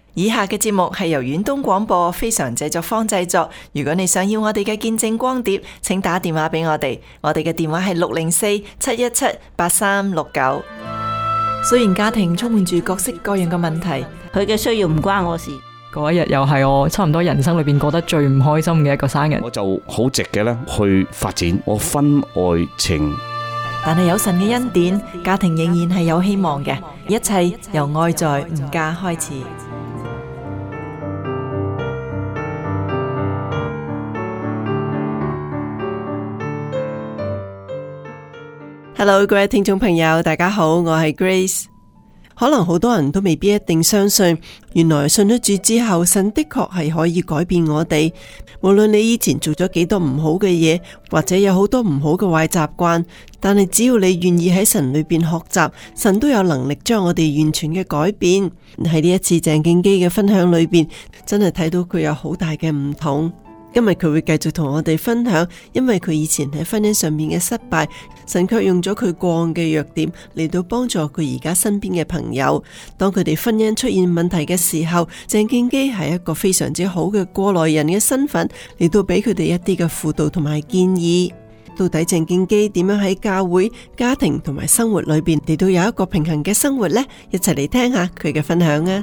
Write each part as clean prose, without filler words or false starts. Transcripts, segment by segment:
以下嘅節目係由遠東廣播非常製作坊製作。如果你想要我哋嘅見證光碟，請打電話俾我哋。我哋嘅電話係604-717-8369。雖然家庭充滿住各式各樣嘅問題， 佢嘅需要唔關我事。 嗰一日又係我差唔多人生裏邊過得最唔開心嘅一個生日。 我就好直嘅咧去發展我婚外情。 但係有神嘅恩典，家庭仍然係有希望嘅。一切由愛在吾家開始。Hello， 各位聽眾朋友，大家好，我係 Grace。可能好多人都未必一定相信，原來信咗主之後，神的確係可以改變我哋。無論你以前做咗幾多唔好嘅嘢，或者有好多唔好嘅壞習慣，但係只要你願意喺神裏邊學習，神都有能力將我哋完全嘅改變。喺呢一次鄭敬基嘅分享裏邊，真係睇到佢有好大嘅唔同。今日佢會繼續同我哋分享，因為佢以前喺婚姻上面嘅失敗，神卻用咗佢過往嘅弱點嚟到幫助佢而家身邊嘅朋友。當佢哋婚姻出現問題嘅時候，鄭敬基係一個非常之好嘅過來人嘅身份嚟到俾佢哋一啲嘅輔導同埋建議。到底鄭敬基點樣喺教會、家庭同埋生活裏邊嚟到有一個平衡嘅生活呢？一齊嚟聽下佢嘅分享啊！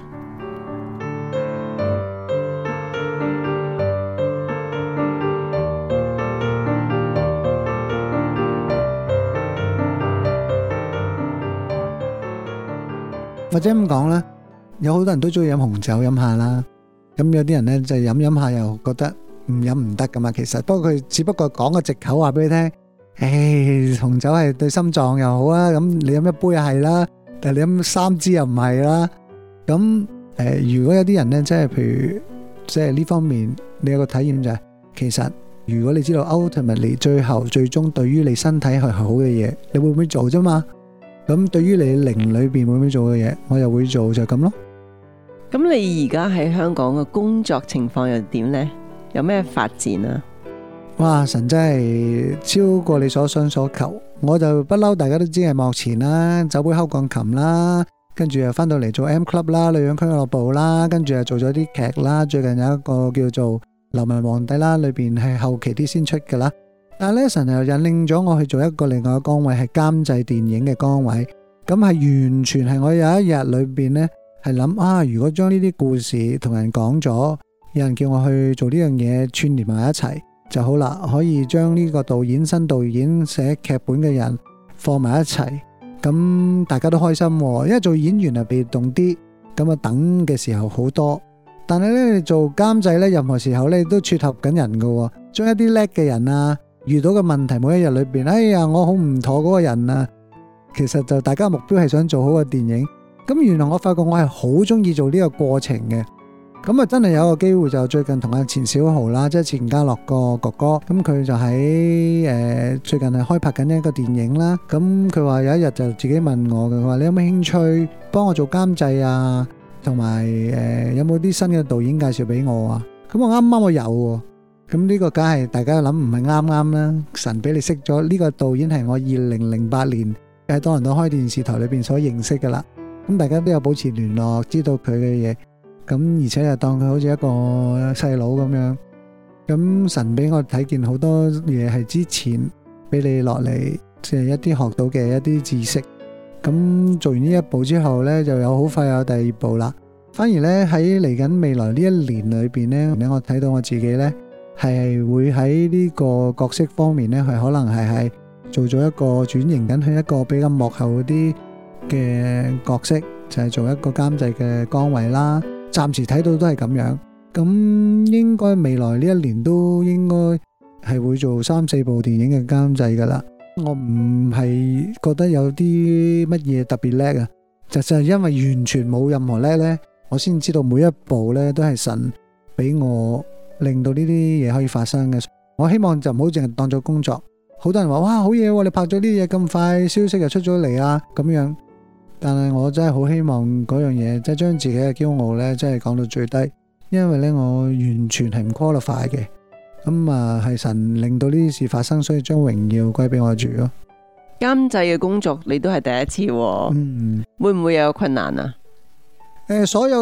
或者咁講啦，有好多人都中意飲紅酒飲下啦，咁有啲人呢就飲飲下又覺得唔飲唔得噶嘛。其實不過佢只不過講個藉口話俾你聽，紅酒係對心臟又好啊，咁你飲一杯又係啦，但係你飲3支又唔係啦。咁如果有啲人呢，即係譬如即係呢方面，你有個體驗就係，其實如果你知道 ultimately 最終對於你身體係好嘅嘢，你會唔會做啫嘛？咁對於你靈裏邊會唔會做嘅嘢，我又會做，就咁咯。 咁你而家喺香港嘅工作情況又點呢？有咩發展啊？ 哇！神真係超過你所想所求。我就不嬲，大家都知係幕前啦，酒杯敲鋼琴啦，跟住又翻到嚟做 M Club 啦，女人俱樂部啦，跟住又做咗啲劇啦。最近有一個叫做《流氓皇帝》啦，裏邊係後期啲先出噶啦。但係咧，神又引領咗我去做一個另外嘅崗位，係監製電影嘅崗位。咁係完全係我有一日裏邊呢，係諗啊，如果將呢啲故事同人講咗，有人叫我去做呢樣嘢串聯埋一齊就好啦，可以將呢個導演、新導演寫劇本嘅人放埋一齊，咁大家都開心。因為做演員係被動啲，咁啊等嘅時候好多。但係呢，你做監製呢，任何時候呢都撮合緊人噶，將一啲叻嘅人啊，遇到嘅問題，每一日裏邊，哎呀，我好唔妥嗰個人啊，其實就大家目標係想做好個電影。咁原來我發覺我係好中意做呢個過程嘅。咁啊真係有個機會，就最近同阿錢小豪啦，即係錢嘉樂個哥哥，咁佢就喺最近係開拍緊一個電影啦。咁佢話有一日就自己問我嘅，佢話你有冇興趣幫我做監製啊？同埋有冇啲新嘅導演介紹俾我啊？咁我啱啱我有喎。咁呢個梗係大家諗唔係啱啱啦，神俾你識咗呢個導演係我2008年喺多倫多開電視台裏邊所認識噶啦，咁大家都有保持聯絡，知道佢嘅嘢，咁而且又當佢好似一個細佬咁樣，咁神俾我睇見好多嘢係之前俾你落嚟，即係一啲學到嘅一啲知識，咁做完呢一步之後呢，就有好快有第二步啦。反而呢，喺嚟緊未來呢一年裏邊呢，我睇到我自己呢，係會喺呢個角色方面呢，係可能係做咗一個轉型緊去一個比較幕後啲嘅角色，就係做一個監製嘅崗位啦。暫時睇到都係咁樣，咁應該未來呢一年都應該係會做3-4部電影嘅監製噶啦。我唔係覺得有啲乜嘢特別叻啊，就係因為完全冇任何叻呢，我先知道每一部呢都係神俾我令到呢啲嘢可以發生嘅。我希望就唔好淨係當做工作。好多人話哇，好嘢喎，你拍咗啲嘢咁快，消息又出咗嚟啊咁樣。但係我真係好希望嗰樣嘢，即係將自己嘅驕傲呢，真係講到最低。因為呢，我完全係唔 qualify 嘅。咁啊，係神令到呢啲事發生，所以將榮耀歸俾我主咯。 監製嘅工作你都係第一次喎，會唔會有困難啊？ 所有嘅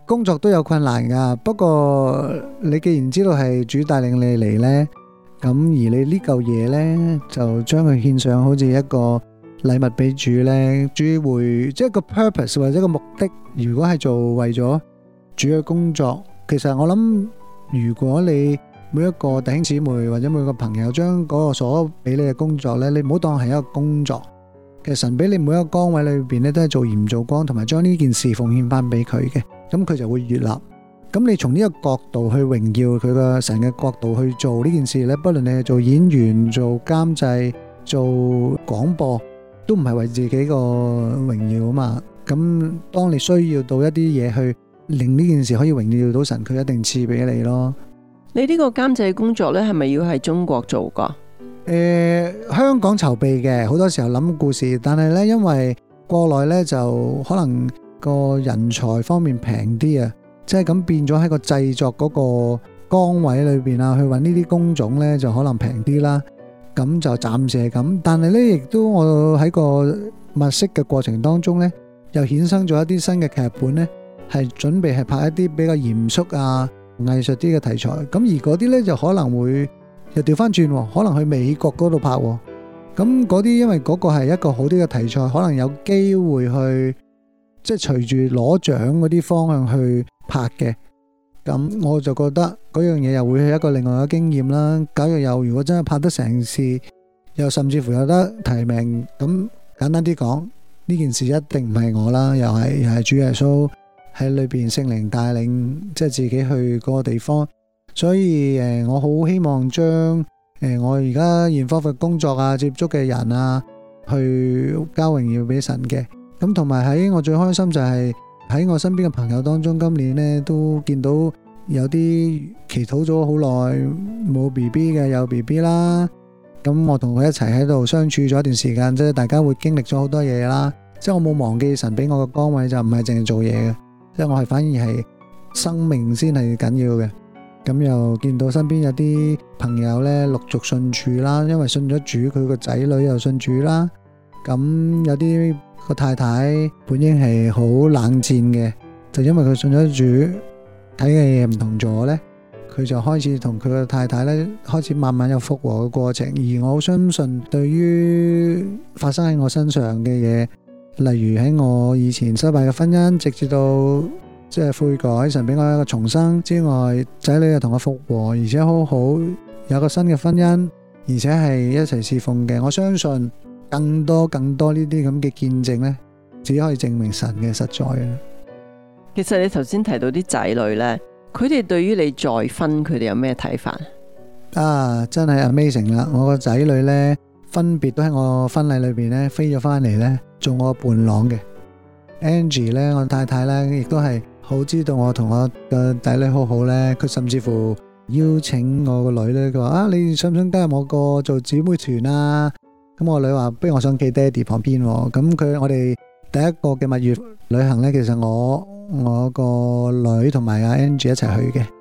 工作都有困難噶，不過你既然知道係主帶領你嚟呢，咁而你呢嚿嘢呢，就將佢獻上好似一個禮物俾主呢，主會即係個 purpose 或者個目的，如果係做為咗主嘅工作，其實我諗如果你每一個弟兄姊妹或者每個朋友將嗰個所俾你嘅工作呢，你唔好當係一個工作。其實神俾你每一個崗位裏邊呢，都係做鹽做光，同埋將呢件事奉獻翻俾佢嘅，咁佢就會悅納。咁你從呢個角度去榮耀佢個神嘅角度去做呢件事呢，不論你係做演員、做監製、做廣播，都唔係為自己個榮耀啊嘛。咁當你需要到一啲嘢去令呢件事可以榮耀到神，佢一定賜俾你咯。 你呢個監製工作呢，係咪要喺中國做噶？ 香港籌備嘅，好多時候諗故事，但係呢，因為國內呢就可能個人才方面平啲啊，即係咁變咗喺個製作嗰個崗位裏邊啊，去揾呢啲工種呢就可能平啲啦。咁就暫時係咁，但係呢亦都我喺個物色嘅過程當中呢，又衍生咗一啲新嘅劇本呢，係準備係拍一啲比較嚴肅啊藝術啲嘅題材。咁而嗰啲呢就可能會又調翻轉，可能去美國嗰度拍。咁嗰啲因為嗰個係一個好啲嘅題材，可能有機會去即係隨住攞獎嗰啲方向去拍嘅。咁我就覺得嗰樣嘢又會係一個另外嘅經驗啦。假如如果真係拍得成事，又甚至乎有得提名，咁簡單啲講，呢件事一定唔係我啦，又係主耶穌喺裏邊聖靈帶領，即係自己去嗰個地方。所以我好希望將我而家現科嘅工作啊、接觸嘅人啊，去交榮耀俾神嘅。咁同埋喺我最開心就係喺我身邊嘅朋友當中，今年呢都見到有啲祈禱咗好耐冇 BB 嘅有 BB 啦。咁我同佢一齊喺度相處咗一段時間，即係大家會經歷咗好多嘢啦。即係我冇忘記神俾我嘅崗位就唔係淨係做嘢嘅，即係我係反而係生命先係緊要嘅。咁又見到身邊有啲朋友呢陸續信主啦，因為信咗主，佢個仔女又信主啦。咁有啲個太太本應係好冷戰嘅，就因為佢信咗主，睇嘅嘢唔同咗呢，佢就開始同佢個太太呢開始慢慢有復和嘅過程。而我好相信，對於發生喺我身上嘅嘢，例如喺我以前失敗嘅婚姻，直至到即係悔改，神俾我一個重生之外，仔女又同我復和，而且好好有個新嘅婚姻，而且係一齊侍奉嘅。我相信更多呢啲咁嘅見證呢，只可以證明神嘅實在嘅。 其實你頭先提到啲仔女呢，佢哋對於你再婚，佢哋有咩睇法啊？真係 amazing 啦！我個仔女呢，分別都喺我婚禮裏邊呢飛咗翻嚟呢，做我伴郎嘅。Angie 呢，我太太呢，亦都係好知道我同我嘅仔女好好呢。佢甚至乎邀請我個女呢，佢話啊，你想唔想加入我個做姊妹團啊？咁我女話不如我想企爹哋旁邊。咁我哋第一個嘅蜜月旅行呢，其實我個女同埋阿 Angie 一齊去嘅。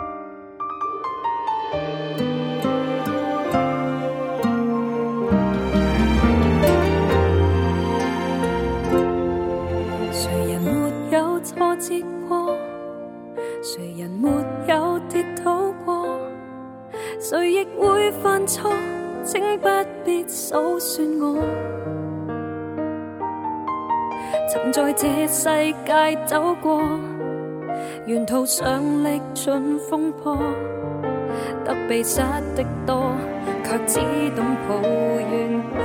誰人沒有挫折過？誰人沒有跌倒過？誰亦會犯錯，請不必數算我。曾在這世界走過，沿途上歷盡風波，得被失的多，卻只懂抱怨不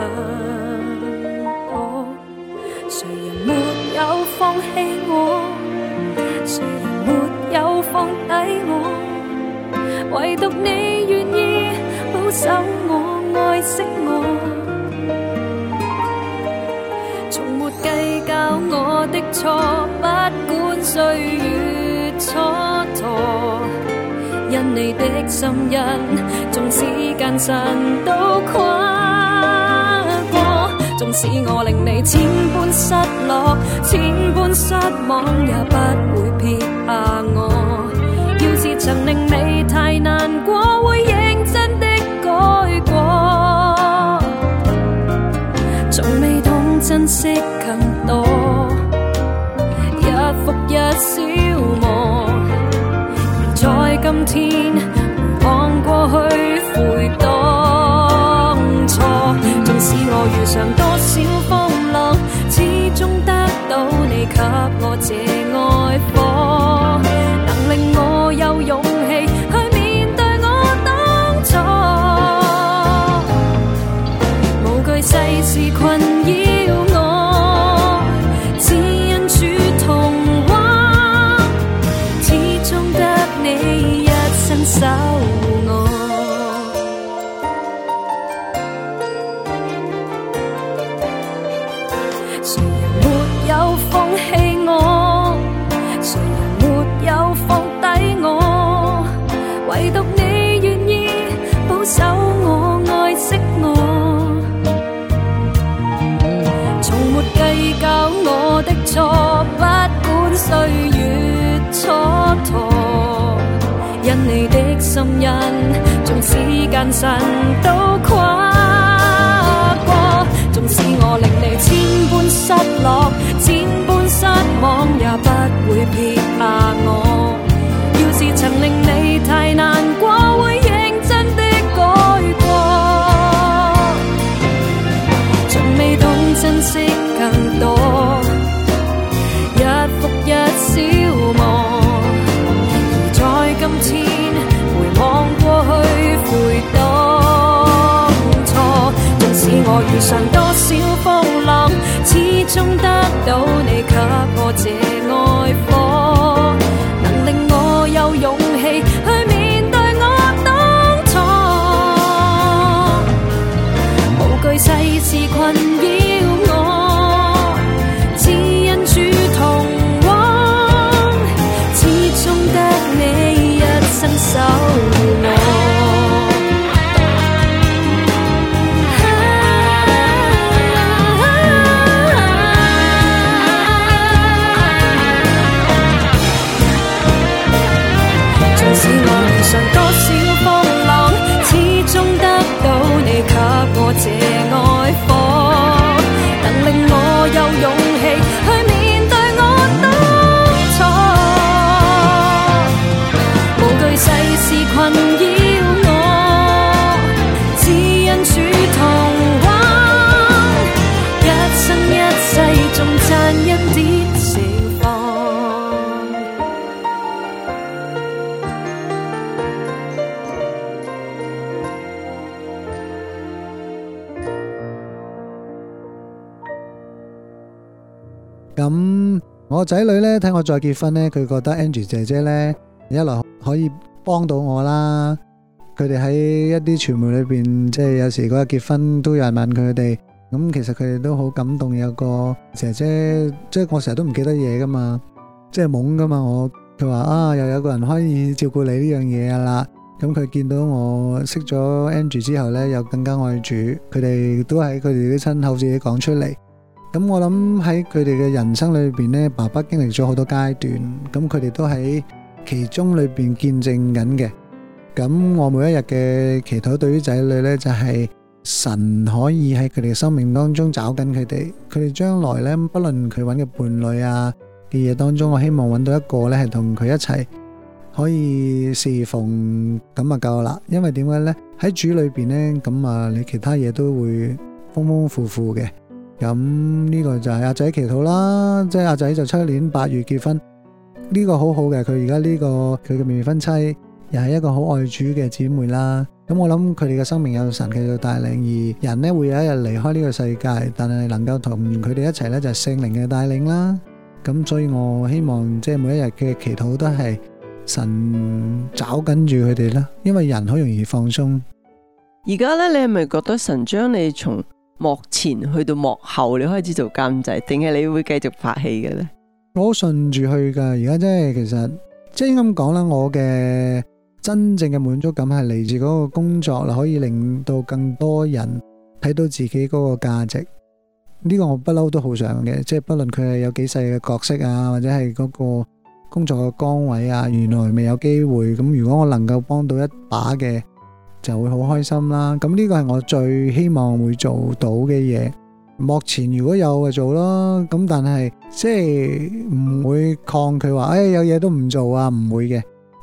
可。誰人沒有放棄我？誰人沒有放低我？唯獨你願意保守我，愛惜我，從沒計較我的錯，不管歲月蹉跎，因你的心印，縱使艱辛都跨過，縱使我令你千般失落，千般失望，也不會撇下我。要是曾令你太難過，會認真的改過，從未珍惜更多，日復日消磨。 天，回望過去，悔當初。縱使我遇上多少風浪，始終得到你給我這愛火，能令我有勇氣去面對我當初。無懼世事困擾我，只因主同我，始終得你一生守我。誰人沒有放棄我，誰人沒有放低我，唯獨你願意保守我，愛惜我，從沒計較我的錯，不管歲月蹉跎，因你的心印，縱時間神都跨過。縱使我令你千般失落，千般失望，也不會撇下我。要是曾令你太難過，會認真的改過。從未懂珍惜更多，一復一消磨。而在今天回望過去，悔當初。縱使我遇上多少風浪，始終得到你給我這愛火，能令我有勇氣去面對我當初。無懼世事困擾我，只因主同往，始終得你一生守我。上多少風浪，始終得到你給我這愛火，能令我有勇氣去面對我當初。無懼世事困擾我，只因主同往，一生一世頌讚恩典釋放。 咁我仔女呢，睇我再結婚呢，佢覺得 Angie 姐姐呢，一來可以幫到我啦。佢哋喺一啲傳媒裏邊，即係有時嗰日結婚都有人問佢哋，咁其實佢哋都好感動。有個姐姐，即係我成日都唔記得嘢噶嘛，即係懵噶嘛。佢話啊，又有個人可以照顧你呢樣嘢啦。咁佢見到我識咗 Angie 之後呢，又更加愛主。佢哋都喺佢哋啲親口自己講出嚟。咁我諗喺佢哋嘅人生裏邊呢，爸爸經歷咗好多階段，咁佢哋都喺其中裏邊見證緊嘅。咁我每一日嘅祈禱對於仔女呢，就係神可以喺佢哋嘅生命當中找緊佢哋。佢哋將來呢，不論佢揾嘅伴侶啊嘅嘢當中，我希望揾到一個呢係同佢一齊可以侍奉，咁啊夠啦。因為點解呢？喺主裏邊呢，咁啊你其他嘢都會豐豐富富嘅。咁呢個就係阿仔祈禱啦，即係阿仔就出年8月結婚，呢個好好嘅。佢而家呢個佢嘅未婚妻又係一個好愛主嘅姊妹啦。咁我諗佢哋嘅生命有神繼續帶領，而人呢會有一日離開呢個世界，但係能夠同佢哋一齊呢，就係聖靈嘅帶領啦。咁所以我希望即係每一日嘅祈禱都係神找緊住佢哋啦，因為人好容易放鬆。 而家呢，你係咪覺得神將你從幕前去到幕後，你開始做監製，定係你會繼續拍戲嘅呢？ 我好順住去噶，而家其實即係應該咁講啦，我嘅真正嘅滿足感係嚟自嗰個工作啦，可以令到更多人睇到自己嗰個價值。呢個我不嬲都好想嘅，即係不論佢係有幾細嘅角色啊，或者係嗰個工作嘅崗位啊，原來未有機會。咁如果我能夠幫到一把嘅，就會好開心啦。咁呢個係我最希望會做到嘅嘢。幕前如果有就做咯，咁但係即係唔會抗拒話，有嘢都唔做啊，唔會嘅。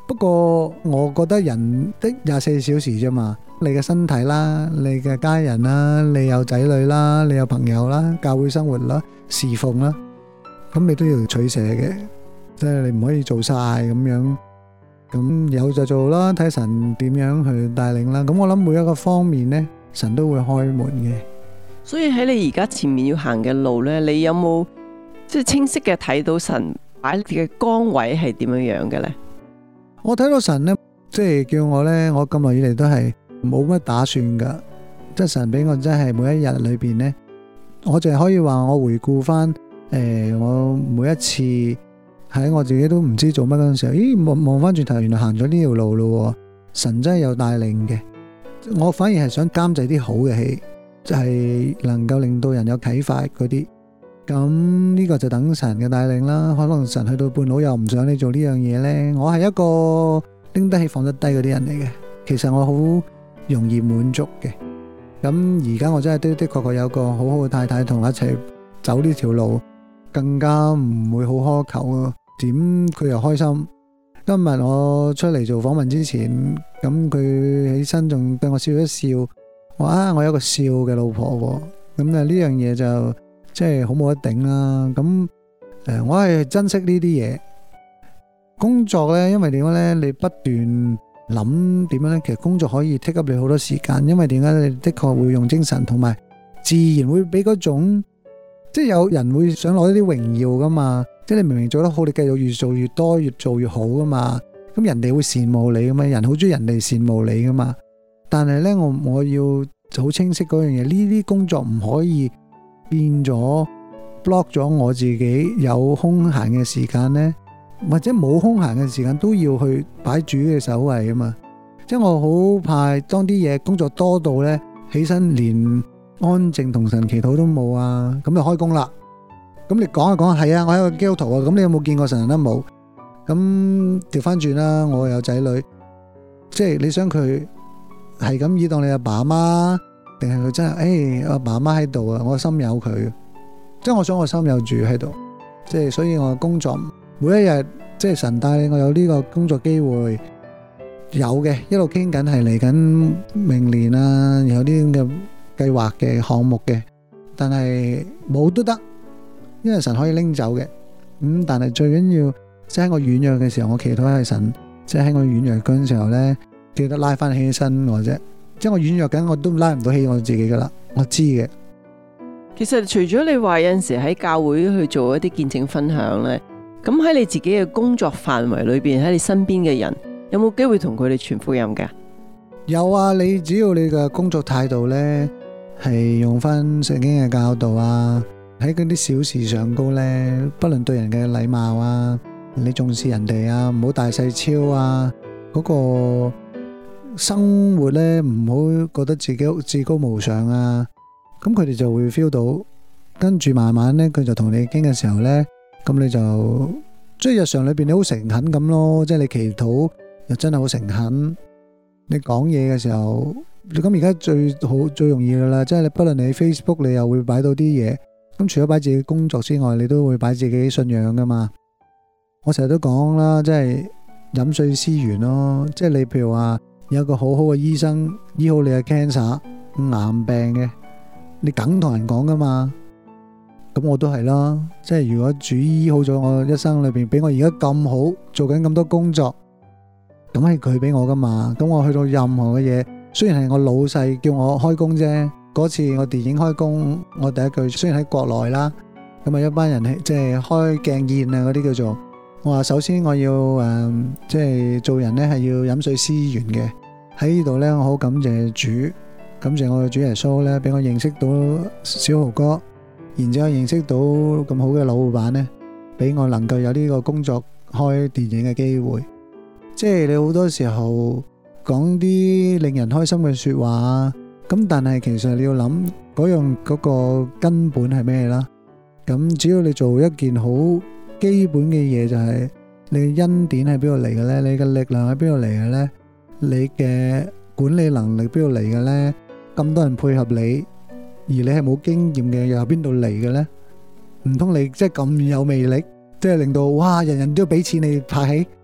不過我覺得人的24小時啫嘛，你嘅身體啦，你嘅家人啦，你有仔女啦，你有朋友啦，教會生活啦，侍奉啦，咁你都要取捨嘅，即係你唔可以做晒咁樣。咁有就做啦，睇神點樣去帶領啦。咁我諗每一個方面呢，神都會開門嘅。 所以喺你而家前面要行嘅路呢，你有冇即係清晰嘅睇到神擺你嘅崗位係點樣樣嘅呢？ 我睇到神呢，即係叫我呢，我咁耐以嚟都係冇乜打算噶。即係神俾我真係每一日裏邊呢，我淨係可以話我回顧翻，我每一次喺我自己都唔知做乜嗰陣時候，咦，望翻轉頭，原來行咗呢條路咯。神真係有帶領嘅。我反而係想監製啲好嘅戲，就係能夠令到人有啟發嗰啲。咁呢個就等神嘅帶領啦。可能神去到半路又唔想你做呢樣嘢呢。我係一個拎得起放得低嗰啲人嚟嘅。其實我好容易滿足嘅。咁而家我真係的確有個好好嘅太太同我一齊走呢條路，更加唔會好苛求啊。點佢又開心。今日我出嚟做訪問之前，咁佢起身仲對我笑一笑，我有一個笑嘅老婆喎。咁呢樣嘢就即係好冇得頂啦。咁我係珍惜呢啲嘢。工作呢，因為點解呢？你不斷諗點樣呢？其實工作可以 take up 你好多時間，因為點解你的確會用精神，同埋自然會俾嗰種，即係有人會想攞一啲榮耀噶嘛。即係你明明做得好，你繼續越做越多，越做越好噶嘛。咁人哋會羨慕你噶嘛，人好中意人哋羨慕你噶嘛。但係呢，我要好清晰嗰樣嘢，呢啲工作唔可以變咗 block 咗我自己有空閒嘅時間呢，或者冇空閒嘅時間都要去擺主嘅首位啊嘛。即係我好怕當啲嘢工作多到呢，起身連安靜同神祈禱都冇啊，咁就開工啦。咁你講下講下，係啊，我係一個基督徒啊。咁你有冇見過神都冇？咁調翻轉啦，我有仔女，即係你想佢係咁以當你阿爸阿媽，定係佢真係阿爸阿媽喺度啊？我心有佢，即係我想我心有住喺度，即係所以我工作每一日，即係神帶領我有呢個工作機會，有嘅一路傾緊係嚟緊明年啊，有啲咁嘅計劃嘅項目嘅，但係冇都得。因為神可以拎走嘅，但係最緊要即係喺我軟弱嘅時候，我祈禱係神，即係喺我軟弱嗰陣時候呢，記得拉翻起身我啫。即係我軟弱緊，我都拉唔到起我自己噶啦，我知嘅。 其實除咗你話有陣時喺教會去做一啲見證分享呢，咁喺你自己嘅工作範圍裏邊，喺你身邊嘅人有冇機會同佢哋傳福音㗎？ 有啊，你只要你嘅工作態度呢，係用翻聖經嘅教導啊。喺嗰啲小事上高呢，不論對人嘅禮貌啊，你重視人哋啊，唔好大細超啊，嗰個生活呢，唔好覺得自己至高無上啊，咁佢哋就會 feel 到，跟住慢慢呢，佢就同你傾嘅時候呢，咁你就即係日常裏邊你好誠懇咁咯，即係你祈禱又真係好誠懇，你講嘢嘅時候，咁而家最容易噶啦，即係你不論你 Facebook 你又會擺到啲嘢。咁除咗擺自己工作之外，你都會擺自己信仰噶嘛。我成日都講啦，即係飲水思源咯。即係你譬如話有個好好嘅醫生醫好你嘅 cancer 癌病嘅，你梗同人講噶嘛。咁我都係啦。即係如果主醫好咗我一生裏邊，俾我而家咁好，做緊咁多工作，咁係佢俾我噶嘛。咁我去到任何嘅嘢，雖然係我老細叫我開工啫。嗰次我電影開工，我第一句雖然喺國內啦，咁啊一班人即係開鏡宴啊嗰啲叫做，我話首先我要即係做人呢係要飲水思源嘅。喺呢度呢，我好感謝主，感謝我嘅主耶穌呢，俾我認識到小豪哥，然之後認識到咁好嘅老闆呢，俾我能夠有呢個工作開電影嘅機會。即係你好多時候講啲令人開心嘅說話。咁但係其實你要諗嗰個根本係咩啦？咁只要你做一件好基本嘅嘢，就係你嘅恩典喺邊度嚟嘅呢？你嘅力量喺邊度嚟嘅呢？你嘅管理能力邊度嚟嘅呢？咁多人配合你，而你係冇經驗嘅，又喺邊度嚟嘅呢？唔通你即係咁有魅力，即係令到哇人人都要俾錢你拍戲？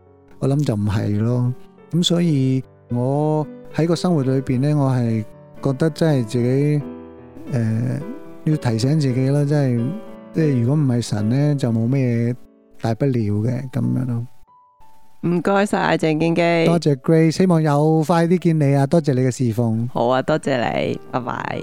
我諗就唔係咯。咁所以我喺個生活裏邊呢，我係覺得真係自己要提醒自己啦，即係如果唔係神呢，就冇咩大不了嘅咁樣咯。 唔該晒鄭敬基， 多謝 Grace， 希望有快啲見你啊！多謝你嘅侍奉。 好啊，多謝你，拜拜。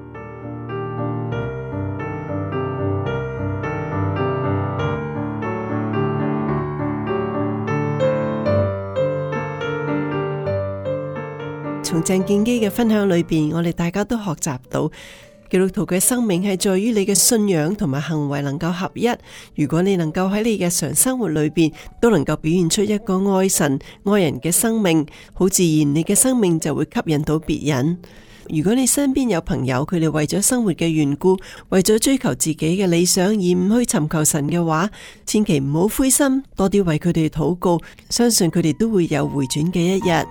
從鄭敬基嘅分享裏邊，我哋大家都學習到基督徒嘅生命係在於你嘅信仰同埋行為能夠合一。如果你能夠喺你嘅日常生活裏邊都能夠表現出一個愛神愛人嘅生命，好自然你嘅生命就會吸引到別人。如果你身邊有朋友，佢哋為咗生活嘅緣故，為咗追求自己嘅理想而唔去尋求神嘅話，千祈唔好灰心，多啲為佢哋禱告，相信佢哋都會有回轉嘅一日。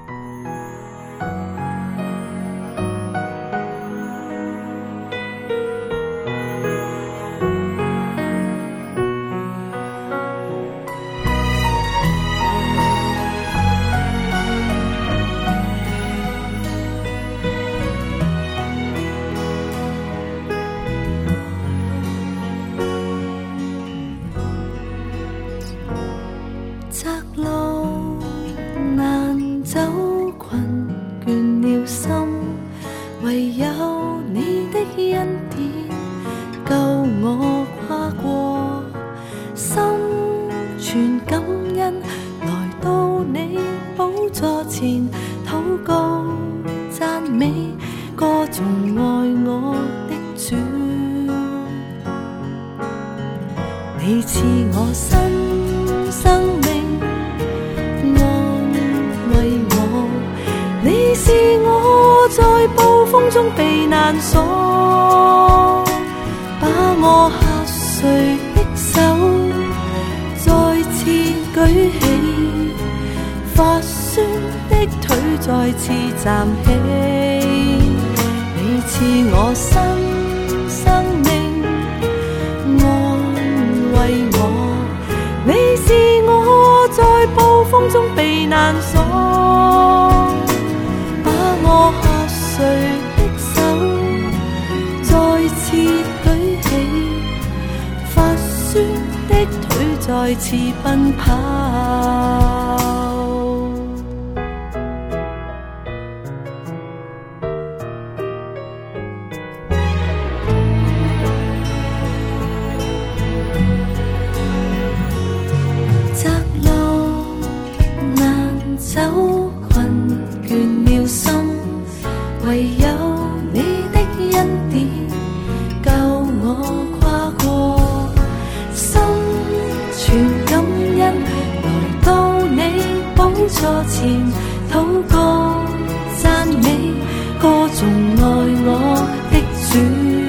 你賜我新生命，安慰我。你是我在暴風中避難所，把我下垂的手再次舉起，發酸的腿再次站起。你賜我新生命，你是我在暴風中避難所，把我下垂的手再次舉起，發酸的腿再次奔跑。唯有你的恩典救我跨過，心存感恩來到你寶座前禱告讚美，歌頌愛我的主。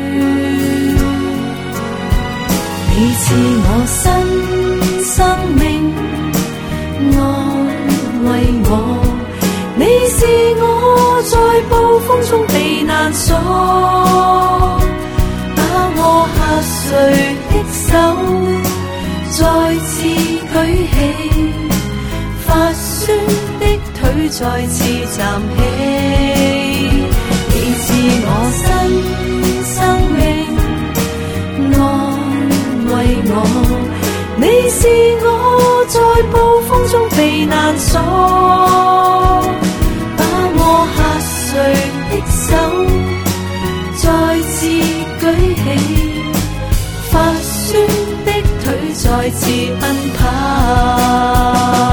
你賜我新生命，安慰我。你是我在暴風中避難所，把我下垂的手再次舉起，發酸的腿再次站起。你賜我新生命，安慰我。你是我在暴風中避難所，垂的手再次舉起，發酸的腿再次奔跑。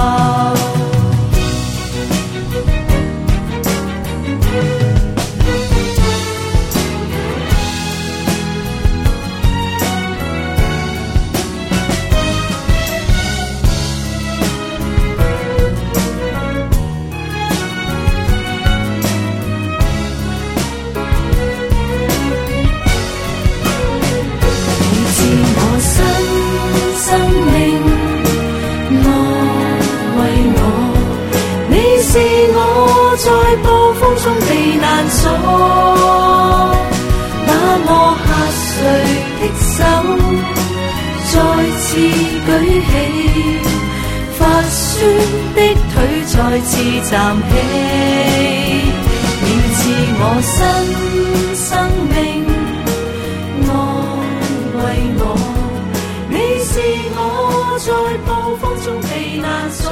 在暴風中避難所，把我下垂的手再次舉起，發酸的腿再次站起，你賜我新生命，愛為我，你是我在暴風中避難所，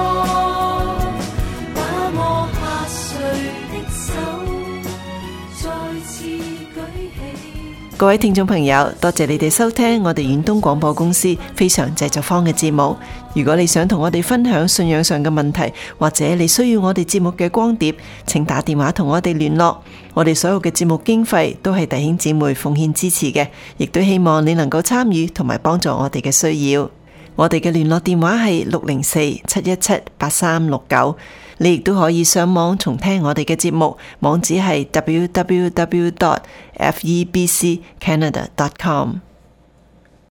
把我下垂的手再次舉起。 各位聽眾朋友，多謝你哋收聽我哋遠東廣播公司非常製作坊嘅節目。如果你想同我哋分享信仰上嘅問題，或者你需要我哋節目嘅光碟，請打電話同我哋聯絡。我哋所有嘅節目經費都係弟兄姊妹奉獻支持嘅，亦都希望你能夠參與同埋幫助我哋嘅需要。我哋嘅聯絡電話係604-717-8369。你亦都可以上網重聽我哋嘅節目，網址係www.febccanada.com。